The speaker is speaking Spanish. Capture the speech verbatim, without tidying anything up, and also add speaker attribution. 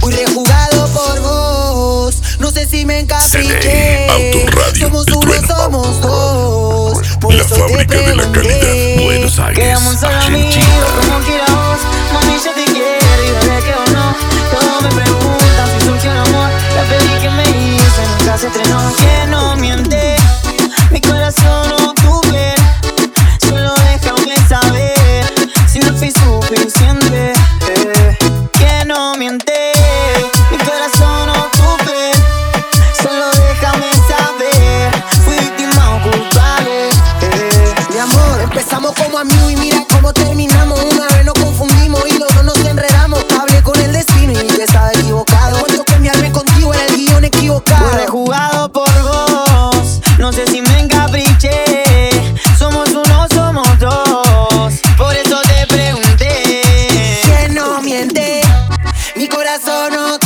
Speaker 1: Fui rejugado por vos, no sé si me encapriché.
Speaker 2: Autoradio,
Speaker 1: somos
Speaker 2: el
Speaker 1: uno,
Speaker 2: trueno.
Speaker 1: somos dos. Por
Speaker 2: La
Speaker 1: eso
Speaker 2: fábrica
Speaker 1: te
Speaker 2: de la calidad,
Speaker 1: pregunté.
Speaker 2: Buenos Aires,
Speaker 3: Quedamos solo amigos,
Speaker 2: Argentina.
Speaker 3: como quiera vos. Mami, yo te quiero y desde que o no. Todos me preguntan si surgió el amor. La peli que me hice nunca se estrenó. Que no miente, mi corazón o tu piel. Solo déjame saber si no fui suficiente. eh. Que no miente, mi corazón o tu piel. Solo déjame saber, fui víctima o culpable. eh.
Speaker 1: Mi amor, empezamos como amigos y mira cómo terminamos. Una vez nos confundimos y los dos nos enredamos. Hablé con el destino y yo estaba equivocado. Cuento que me armé contigo era el guión equivocado.
Speaker 3: Fui rejugado por vos, no sé si me encapriché. Somos uno, somos dos, por eso te pregunté.
Speaker 1: Que no miente, mi corazón no